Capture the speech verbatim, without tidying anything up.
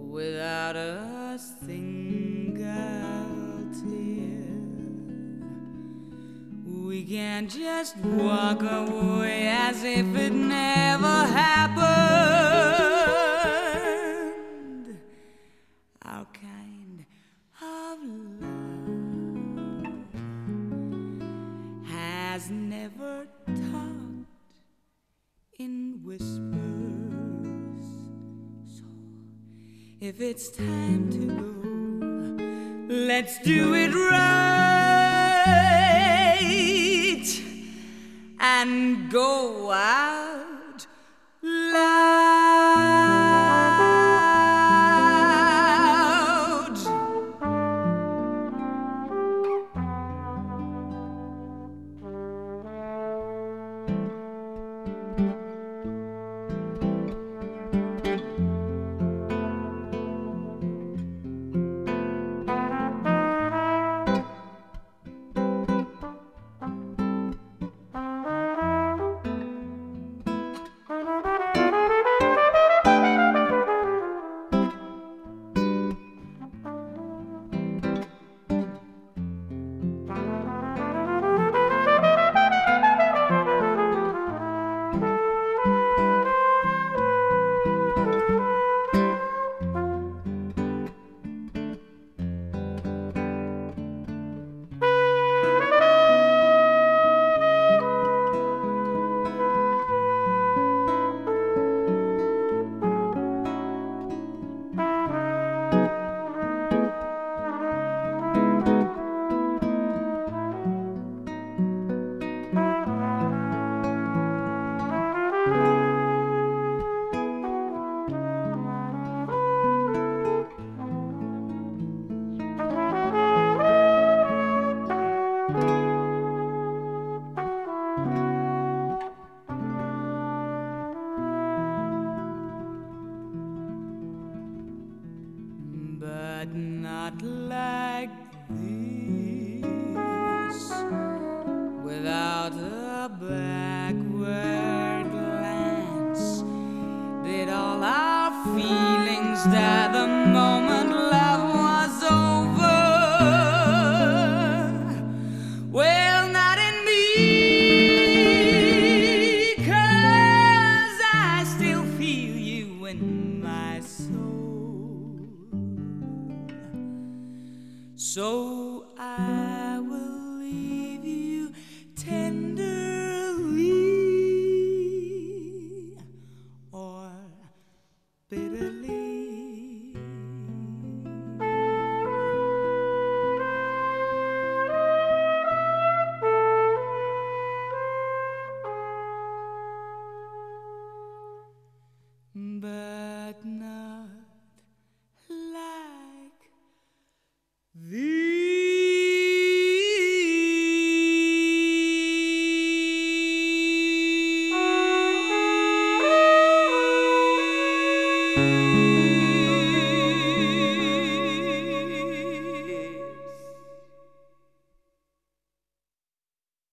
without a single tear. We can just walk away as if it never happened. Our kind of love has never talked in whispers. So if it's time to go, let's do it right and go out loud. But not like this, without a backward glance. Did all our feelings die the moment love was over? Well, not in me, 'cause I still feel you in my soul. So